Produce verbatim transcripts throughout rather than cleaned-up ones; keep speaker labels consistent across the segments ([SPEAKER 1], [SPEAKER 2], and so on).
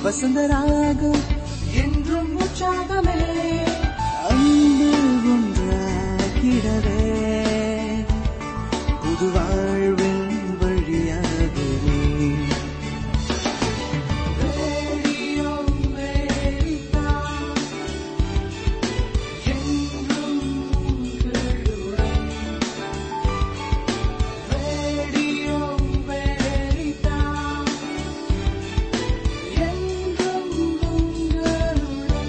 [SPEAKER 1] வசந்தராகம் என்றும் உற்சாகமே அன்பு ஒன்றாகிடவே புது வாழ்வின் வழியாகவே ரேடியோ அமெரிக்கா என்றும் உங்களுடன். ரேடியோ அமெரிக்கா என்றும் உங்களுடன்.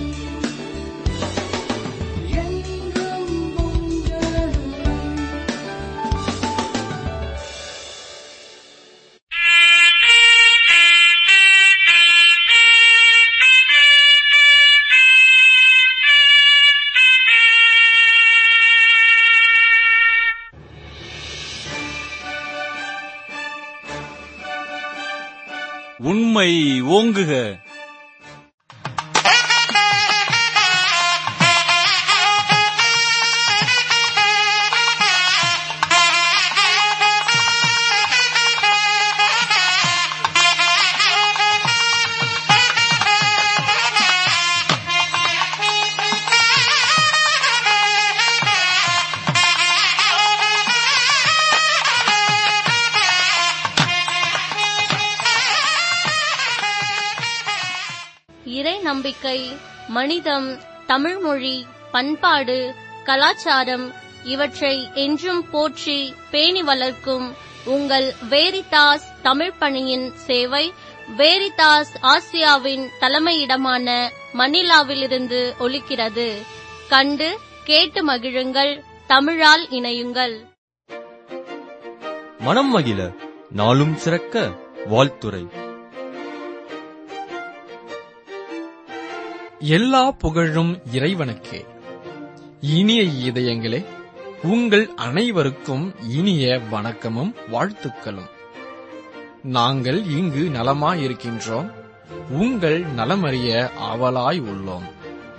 [SPEAKER 1] என்றும் உங்களுடன்.
[SPEAKER 2] உண்மை ஓங்குக.
[SPEAKER 3] இறை நம்பிக்கை, மனிதம், தமிழ்மொழி, பண்பாடு, கலாச்சாரம் இவற்றை என்றும் போற்றி பேணி வளர்க்கும் உங்கள் வேரிதாஸ் தமிழ் பணியின் சேவை வேரிதாஸ் ஆசியாவின் தலைமையிடமான மணிலாவிலிருந்து ஒலிக்கிறது. கண்டு கேட்டு மகிழுங்கள். தமிழால் இணையுங்கள்.
[SPEAKER 4] மனம் மகிழ நாளும் சிறக்க வாழ்த்துரை.
[SPEAKER 5] எல்லா புகழும் இறைவனுக்கே. இனிய இதயங்களே, உங்கள் அனைவருக்கும் இனிய வணக்கமும் வாழ்த்துக்களும். நாங்கள் இங்கு நலமாயிருக்கின்றோம். உங்கள் நலமறிய ஆவலாய் உள்ளோம்.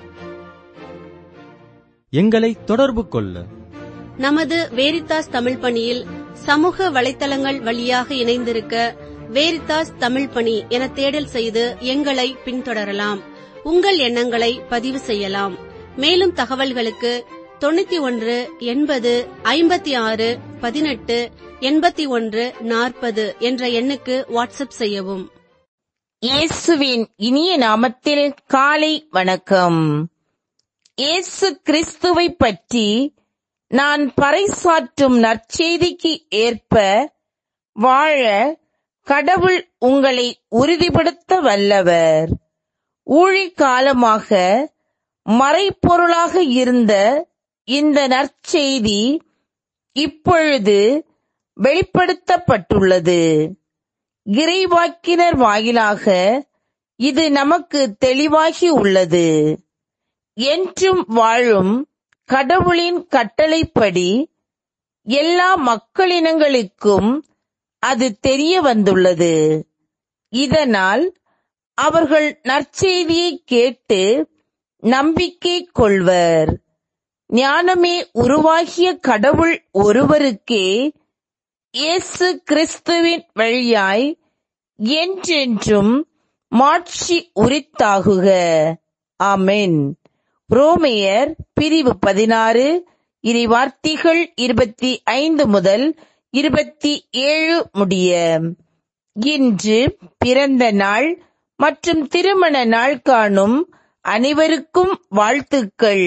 [SPEAKER 4] எங்களை தொடர்பு கொள்ள
[SPEAKER 6] நமது வேரிதாஸ் தமிழ் பணியில் சமூக வலைத்தளங்கள் வழியாக இணைந்திருக்க வேரிதாஸ் தமிழ் பணி என தேடல் செய்து எங்களை பின்தொடரலாம். உங்கள் எண்ணங்களை பதிவு செய்யலாம். மேலும் தகவல்களுக்கு தொண்ணூத்தி ஒன்று எண்பது ஐம்பத்தி ஆறு பதினெட்டு எண்பத்தி ஒன்று நாற்பது என்ற எண்ணுக்கு வாட்ஸ்அப் செய்யவும்.
[SPEAKER 7] இயேசுவின் இனிய நாமத்தில் காலை வணக்கம். இயேசு கிறிஸ்துவை பற்றி நான் பறைசாற்றும் நற்செய்திக்கு ஏற்ப வாழ கடவுள் உங்களை உறுதிப்படுத்த வல்லவர். ஊழிக்காலமாக மறைப்பொருளாக இருந்த இந்த நற்செய்தி இப்பொழுது வெளிப்படுத்தப்பட்டுள்ளது. இறைவாக்கினர் வாயிலாக இது நமக்கு தெளிவாகி உள்ளது. என்றும் வாழும் கடவுளின் கட்டளைப்படி எல்லா மக்களினங்களுக்கும் அது தெரிய வந்துள்ளது. இதனால் அவர்கள் நற்செய்தியை கேட்டு நம்பிக்கை கொள்வர். ஞானமே உருவாகிய கடவுள் ஒருவருக்கே இயேசு கிறிஸ்துவின் வழியாய் என்றென்றும் மாட்சி உரித்தாகுக. ஆமென். ரோமையர் பிரிவு பதினாறு இறைவார்த்தைகள் இருபத்தி ஐந்து முதல் இருபத்தி ஏழு முடிய. இன்று பிறந்த நாள் மற்றும் திருமண நாள் காணும் அனைவருக்கும் வாழ்த்துக்கள்.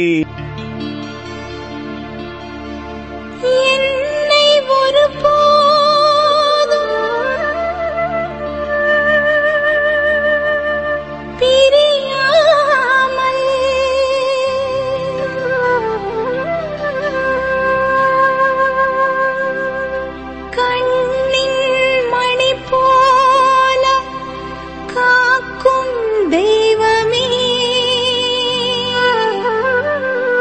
[SPEAKER 3] என்னை ஒருபோதும் பிரியாமல் கண்ணின் மணி போல காக்கும் தெய்வமே,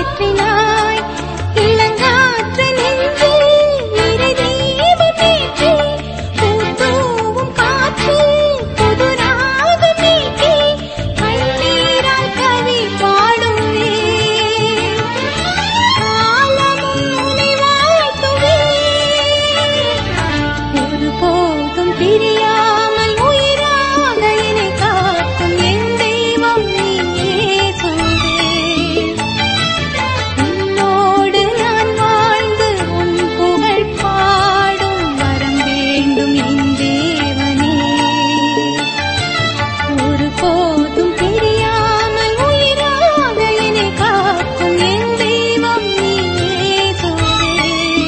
[SPEAKER 3] ஏற்றினாய் இளங்காற்று நெஞ்சில் இறை தீபமேற்றி பூத்தூவும் காற்றில் புது ராகம் மீட்டி கண்ணீரால் கவி பாடுவே காலமும் உனை வாழ்த்துவே ஒருபோதும் பிரியாமல் உயிராக என்னை காக்கும் என் தெய்வம் நீ இயேசுவே. உன்னோடு நான் வாழ்ந்து உன் புகழ் பாடும் வரம் வேண்டும் என் தேவனே. ஒருபோதும் பிரியாமல் உயிராக என்னை காக்கும் என் தெய்வம் நீ இயேசுவே.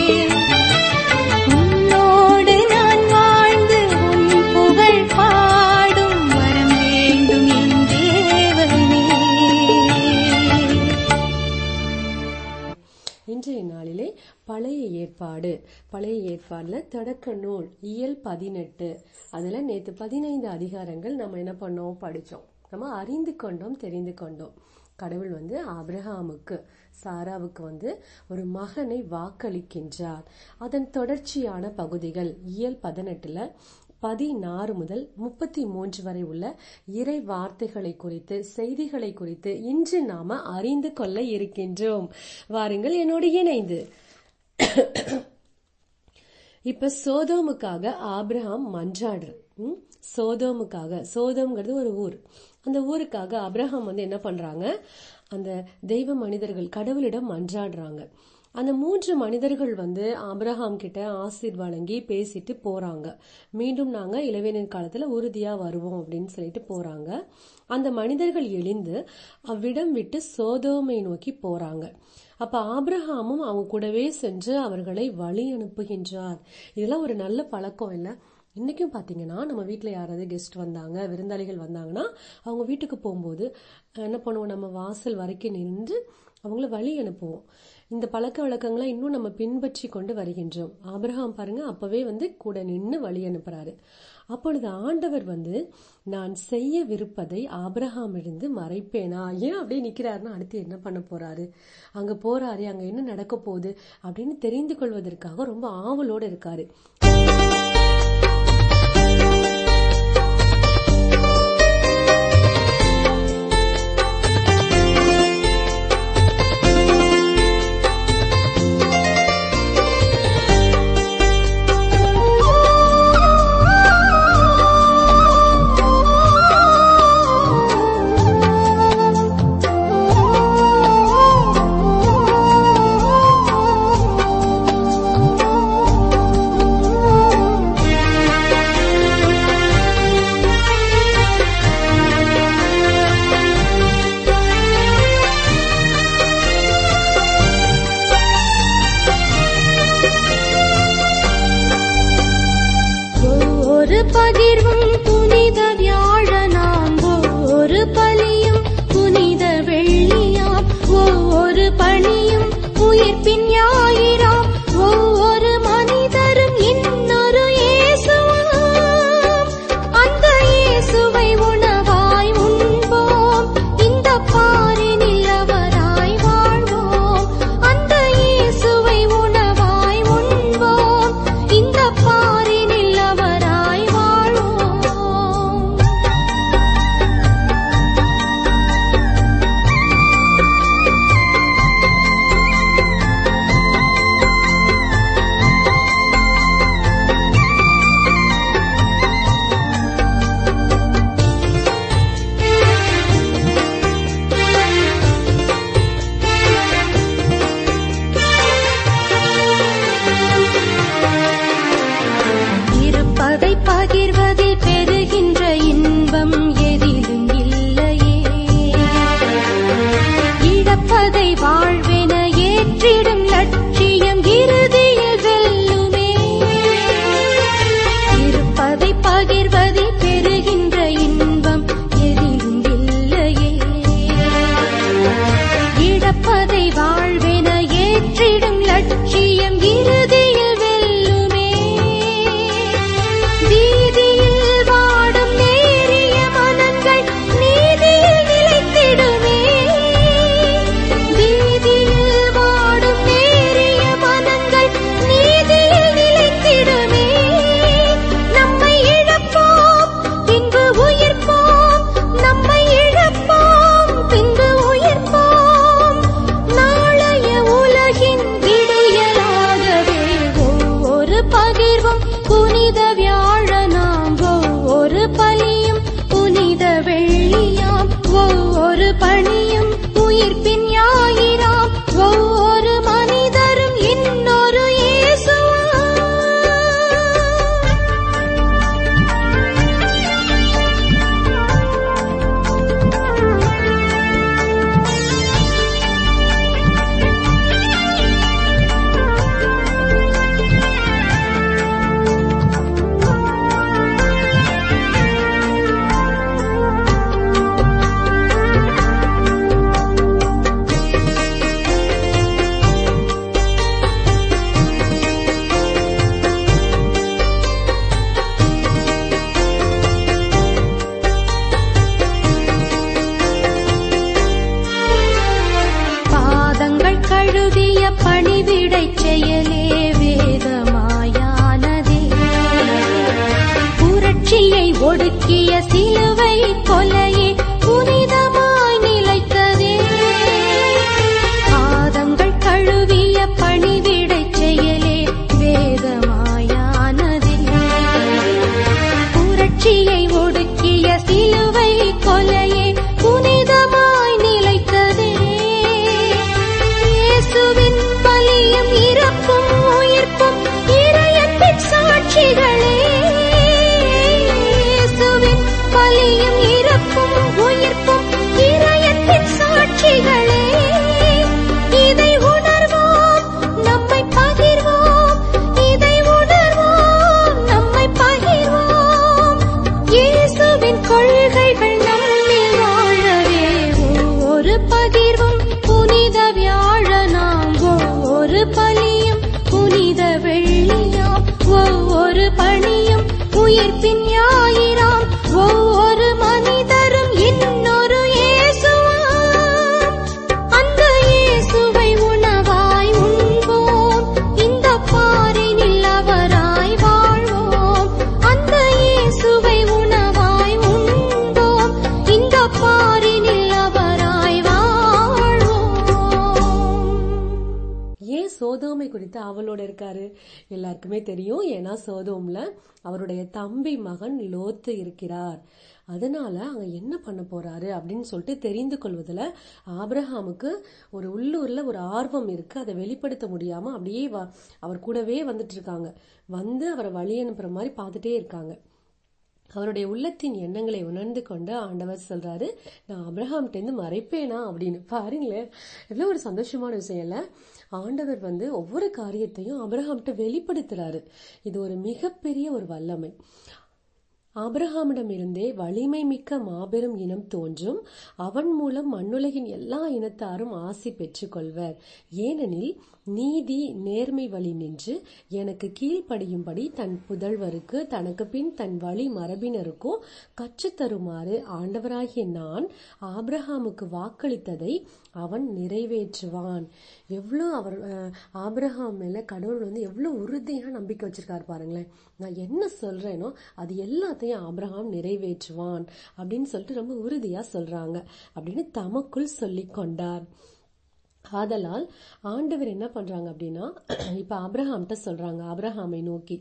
[SPEAKER 3] உன்னோடு நான் வாழ்ந்து உன் புகழ் பாடும் வரம் வேண்டும் என் தேவனே.
[SPEAKER 8] இன்றைய நாளிலே பழைய ஏற்பாடு பழைய ஏற்பாடுல தொடக்க நூல் இயல் பதினெட்டு அதுல நேத்து பதினைந்து அதிகாரங்கள் நம்ம என்ன பண்ணோம் படிச்சோம். நம்ம அறிந்து கொண்டோம் தெரிந்து கொண்டோம். கடவுள் வந்து ஆபிரகாமுக்கு சாராவுக்கு வந்து ஒரு மகனை வாக்களிக்கின்றார். அதன் தொடர்ச்சியான பகுதிகள் இயல் பதினெட்டுல பதினாறு முதல் முப்பத்தி மூன்று வரை உள்ள இறை வார்த்தைகளை குறித்து செய்திகளை குறித்து இன்று நாம அறிந்து கொள்ள இருக்கின்றோம். வாருங்கள் என்னோடு இணைந்து. இப்ப சோதோமுக்காக ஆபிரகாம் மன்றாடுற ம்? சோதோமுக்காக சோதோம்ங்கிறது ஒரு ஊர். அந்த ஊருக்காக ஆபிரகாம் வந்து என்ன பண்றாங்க, அந்த தெய்வ மனிதர்கள் கடவுளிடம் மன்றாடுறாங்க. அந்த மூன்று மனிதர்கள் வந்து ஆபிரகாம் கிட்ட ஆசீர் வழங்கி பேசிட்டு போறாங்க. மீண்டும் நாங்க இளவேனின் காலத்துல உறுதியா வருவோம் அப்படின்னு சொல்லிட்டு போறாங்க. அந்த மனிதர்கள் எழுந்து அவ்விடம் விட்டு சோதோமை நோக்கி போறாங்க. அப்ப ஆபிரகாமும் அவங்க கூடவே சென்று அவர்களை வழி அனுப்புகின்றார். இதெல்லாம் ஒரு நல்ல பழக்கம் இல்ல? இன்னைக்கும் பாத்தீங்கன்னா நம்ம வீட்டுல யாராவது கெஸ்ட் வந்தாங்க, விருந்தாளிகள் வந்தாங்கன்னா அவங்க வீட்டுக்கு போகும்போது என்ன பண்ணுவோம், நம்ம வாசல் வரைக்கும் நின்று அவங்கள வழி அனுப்புவோம். இந்த பழக்க வழக்கங்களை இன்னும் நம்ம பின்பற்றி கொண்டு வருகின்றோம். ஆபிரகாம் பாருங்க அப்பவே வந்து கூட நின்று வழி அனுப்புறாரு. அப்பொழுது ஆண்டவர் வந்து நான் செய்யவிருப்பதை ஆபிரகாமிலிருந்து மறைப்பேனா? ஏன் அப்படியே நிக்கிறாருன்னா அடுத்து என்ன பண்ண போறாரு, அங்க போறாரு, அங்க என்ன நடக்க போகுது அப்படின்னு தெரிந்து கொள்வதற்காக ரொம்ப ஆவலோடு இருக்காரு.
[SPEAKER 3] ஒரு பகிர்வும் புனித வியாழனாம், ஒரு பலியும் புனித வெள்ளியாம், ஒவ்வொரு பணியும் உயிர்ப்பின் ஞாயிறாம், ஒவ்வொரு மனிதரும் இன்னொரு இயேசுவாம். அந்த இயேசுவை உணவாய் உண்போம், இந்த பாரினில் அவராய் வாழ்வோம். அந்த இயேசுவை உணவாய் உண்போம், இந்த பாரினில் அவராய் வாழ்வோம். இருப்பதை பகிர்வதில் பெறுகின்ற இன்பம் எதிலும் இல்லையே. இழப்பதை வாழ்வென ஏற்றிடும் லட்சியம் இறுதியில் வெல்லுமே. இருப்பதை பகிர்வதில் பெறுகின்ற இன்பம் எதிலும் இல்லையே. இழப்பதை வாழ்வென ஏற்றிடும் லட்சியம் இறுதியில் வெல்லுமே. வீதியில் வாடும் நேரிய மனங்கள் நீதியில் நிலைத்திடுமே. வீதியில் புனித வியாழனாம் ஒவ்வொரு பலியும் புனித வெள்ளியாம் ஒவ்வொரு பணியும் உயிர்ப்பின் ஞாயிறாம் ஒவ்வொரு மனிதரும் இன்னொரு இயேசுவாம். பாதங்கள் கழுவிய பணிவிடைச் செயலே வேதமாயானதே. புரட்சியை ஒடுக்கிய சிலுவை கொலையே புனிதமாய் நிலைத்ததே. பாதங்கள் கழுவிய பணிவிடைச் செயலே வேதமாயானதே. புரட்சியை ஒடுக்கிய சிலுவை கொலையே புனிதமாய் நிலைத்ததே. இயேசுவின் பலியும் இறப்பும் உயிர்ப்பும் இறையன்பின் சாட்சிகளே. இயேசுவின் பலியும் இறப்பும் உயிர்ப்பும் இறையன்பின் சாட்சிகளே. இதை உணர்வோம், நம்மை பகிர்வோம். இதை உணர்வோம், நம்மை பகிர்வோம். இயேசுவின் கொள்கைகள் நம்மில் வாழவே ஒவ்வொரு பகிர்வும் புனித வியாழனாம் ஒவ்வொரு பலியும் புனித வெள்ளியாம் ஒவ்வொரு பணியும் உயிர்ப்பின் ஞாயிறாம் ஒவ்வொரு மனிதரும் இன்னொரு இயேசுவாம். அந்த இயேசுவை உணவாய் உண்போம், இந்த பாரினில் அவராய் வாழ்வோம். அந்த இயேசுவை உணவாய் உண்போம், இந்த பாரினில் அவராய் வாழ்வோம்.
[SPEAKER 8] ஏன் சோதோமை குறித்து அவளோட இருக்காரு? எல்லாருக்குமே தெரியும். ஏன்னா சோதோம்ல அவருடைய தம்பி மகன் லோத்து இருக்கிறார். அதனால அங்க என்ன பண்ண போறாரு அப்படின்னு சொல்லிட்டு தெரிந்து கொள்வதுல ஆபிரகாமுக்கு ஒரு உள்ளூர்ல ஒரு ஆர்வம் இருக்கு. அதை வெளிப்படுத்த முடியாம அப்படியே வ- அவர் கூடவே வந்துட்டு இருக்காங்க. வந்து அவரை வழி அனுப்புற மாதிரி பார்த்துட்டே இருக்காங்க. அவருடைய உள்ளத்தின் எண்ணங்களை உணர்ந்து கொண்டு ஆண்டவர் சொல்றாரு, நான் ஆபிரகாம்கிட்ட இருந்து மறைப்பேனா அப்படின்னு. பாருங்களேன், எவ்வளவு ஒரு சந்தோஷமான விஷயம் இல்ல? ஆண்டவர் வந்து ஒவ்வொரு காரியத்தையும் ஆபிரகாம்கிட்ட வெளிப்படுத்துறாரு. இது ஒரு மிகப்பெரிய ஒரு வல்லமை. ஆபிரகாமிடமிருந்தே வலிமை மிக்க மாபெரும் இனம் தோன்றும், அவன் மூலம் மண்ணுலகின் எல்லா இனத்தாரும் ஆசி பெற்றுக் கொள்வர். ஏனெனில் நீதி நேர்மை வழி நின்று எனக்கு கீழ்ப்படியும்படி தன் புதல்வருக்கு தனக்கு பின் தன் வழி மரபினருக்கும் கற்றுத்தருமாறு ஆண்டவராகிய நான் ஆபிரகாமுக்கு வாக்களித்ததை அவன் நிறைவேற்றுவான். எவ்வளவு அவர் அஹ், ஆபிரகாம் மேல கடவுள் வந்து எவ்வளவு உறுதியா நம்பிக்கை வச்சிருக்காரு பாருங்களேன். நான் என்ன சொல்றேனோ அது எல்லாத்தையும் ஆபிரகாம் நிறைவேற்றுவான் அப்படின்னு சொல்லிட்டு ரொம்ப உறுதியா சொல்றாங்க அப்படின்னு தமக்குள் சொல்லிக் கொண்டார். ஆதலால் ஆண்டவர் என்ன பண்றாங்க அப்படின்னா, இப்ப ஆபிரகாம்கிட்ட சொல்றாங்க, ஆபிரகாமை நோக்கி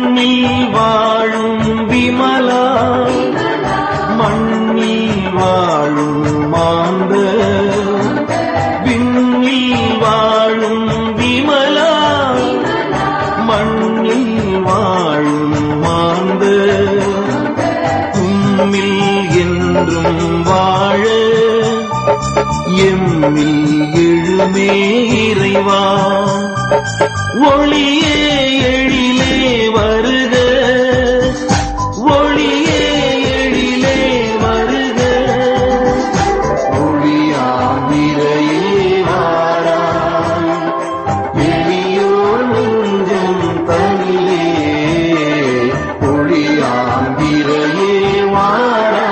[SPEAKER 9] மண்ணில் வாழும் விமலா மண்ணில் வாழும் மாந்த விண்ணில் வாழும் விமலா மண்ணில் வாழும் மாந்த உம்மில் என்றும் வாழ எம்மில் எழுமே இறைவா ஒளியே எழிலே வருக ஒளியே எழிலே வருக ஒளியாமிரையே வாராய் எளியோர் நெஞ்சம் தனிலே ஒளியாமிரையே வாராய்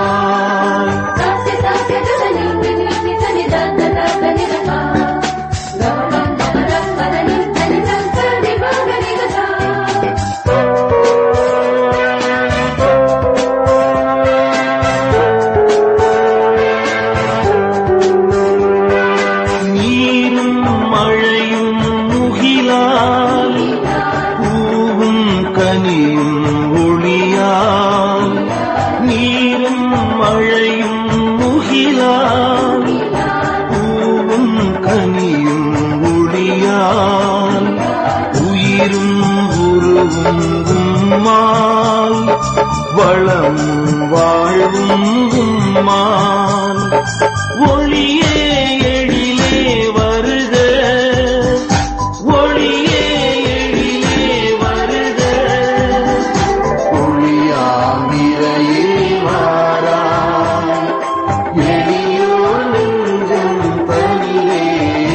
[SPEAKER 9] வளம் வாழ்வும் உம்மால் ஒளியே எழிலே வருக ஒளியே எழிலே வருக ஒளியாமிரையே வாராய் எளியோர் நெஞ்சம் தனிலே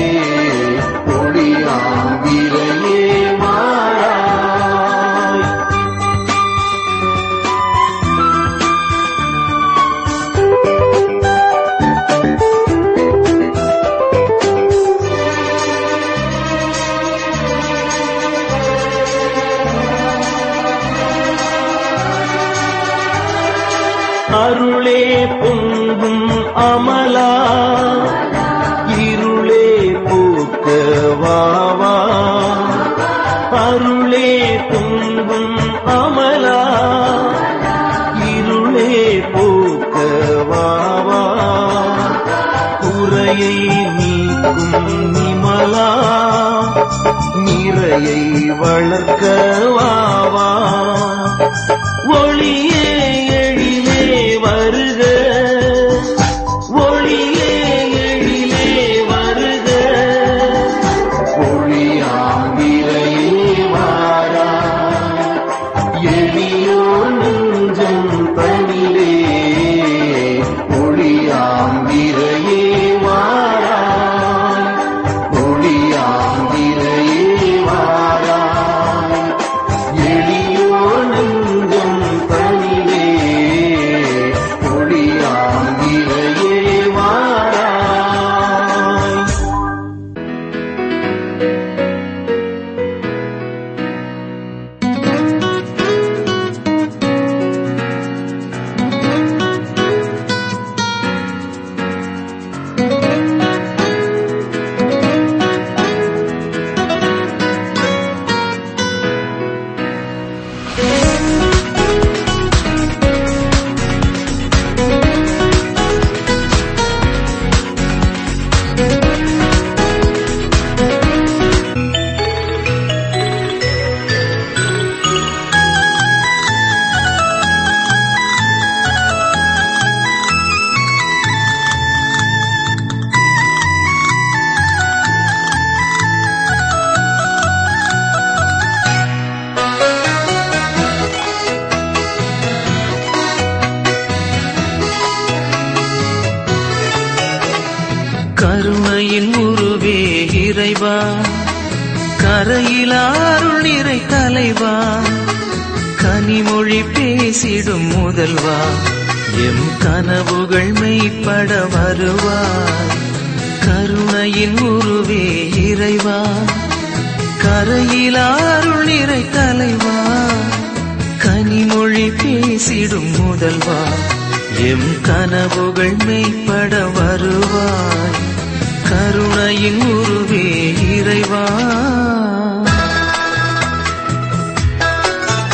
[SPEAKER 9] ஒளியாமிரையே வாராய் அருளே பொங்கும் அமலா இருளே போக்க வாவா அருளே பொங்கும் அமலா இருளே போக்க வாவா குறையை நீக்கும் நிமலா நிறையை வளர்க்க வாவா ஒளியே எழிலே வருக ஒளியே எழிலே வருக ஒளியாமிரையே வாராய் எளியோர் நெஞ்சம் தனிலே ஒளியாமிரையே வாராய் ஒளியாமிரையே வாராய் எளியோர் நெஞ்சம் தனிலே ஒளியாமிரையே வாராய் கருணையின் உருவே இறைவா கரையிலாருள் நிறை தலைவா கனிமொழி பேசிடும் முதல்வா எம் கனவுகள் மெய்ப்பட வருவாய் கருணையின் உருவே இறைவா கரையிலாருள் நிறை தலைவா கனிமொழி பேசிடும் முதல்வா எம் கனவுகள் மெய்ப்பட வருவாய் கருணையின் உருவே இறைவா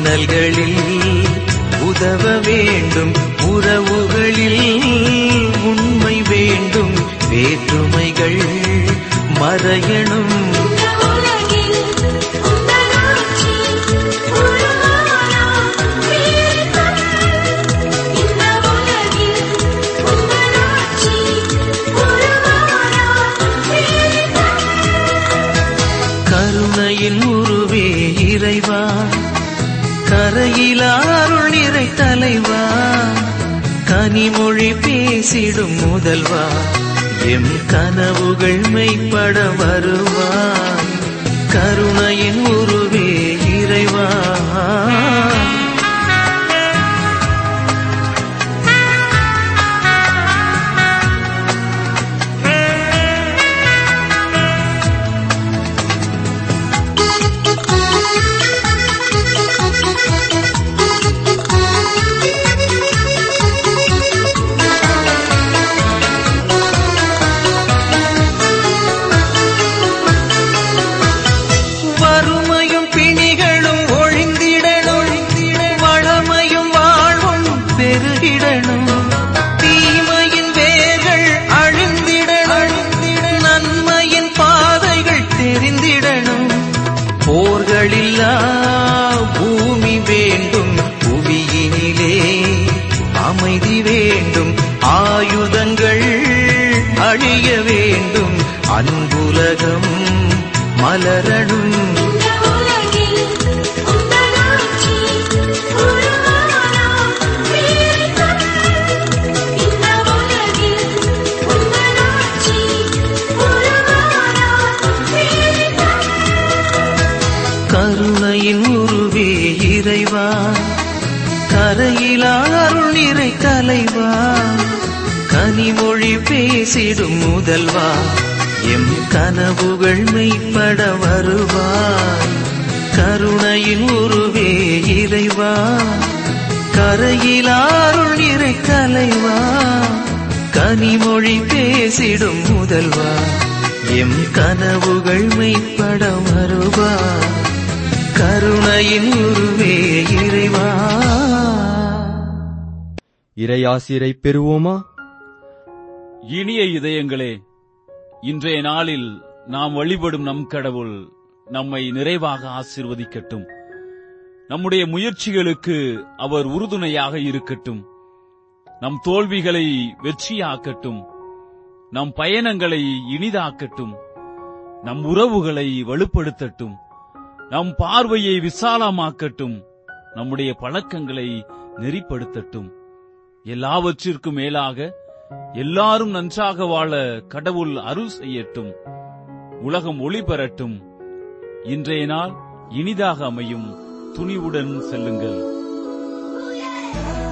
[SPEAKER 9] இன்னல்களில் உதவ வேண்டும், உறவுகளில் உண்மை வேண்டும், வேற்றுமைகள் மறையணும். கருணையின் உருவே இறைவா, கரையிலா அருள் நிறை தலைவா, கனிமொழி பேசிடும் முதல்வா, எம் கனவுகள் மெய்ப்பட வருவாய். கருணையின் உருவே இறைவா. போர்களில்லா பூமி வேண்டும், புவியினிலே அமைதி வேண்டும், ஆயுதங்கள் அழிய வேண்டும், அன்புலகம் மலரணும். கருணையின் உருவே இறைவா, கரையிலா அருள் நிறை தலைவா, கனிமொழி பேசிடும் முதல்வா, எம் கனவுகள் மெய்ப்பட வருவாய். கருணையின் உருவே இறைவா, கரையிலா அருள் நிறை தலைவா, கனிமொழி பேசிடும் முதல்வா, எம் கனவுகள் மெய்ப்பட வருவாய். கருணையின் உருவே இறைவா.
[SPEAKER 4] இறையாசிரை பெறுவோமா?
[SPEAKER 2] இனிய இதயங்களே, இன்றைய நாளில் நாம் வழிபடும் நம் கடவுள் நம்மை நிறைவாக ஆசீர்வதிக்கட்டும். நம்முடைய முயற்சிகளுக்கு அவர் உறுதுணையாக இருக்கட்டும். நம் தோல்விகளை வெற்றியாக்கட்டும். நம் பயணங்களை இனிதாக்கட்டும். நம் உறவுகளை வலுப்படுத்தட்டும். நம் பார்வையை விசாலமாக்கட்டும். நம்முடைய பழக்கங்களை நெறிப்படுத்தட்டும். எல்லாவற்றிற்கும் மேலாக எல்லாரும் நன்றாக வாழ கடவுள் அருள் செய்யட்டும். உலகம் ஒளி பெறட்டும். இன்றைய நாள் இனிதாக அமையும். துணிவுடன் செல்லுங்கள்.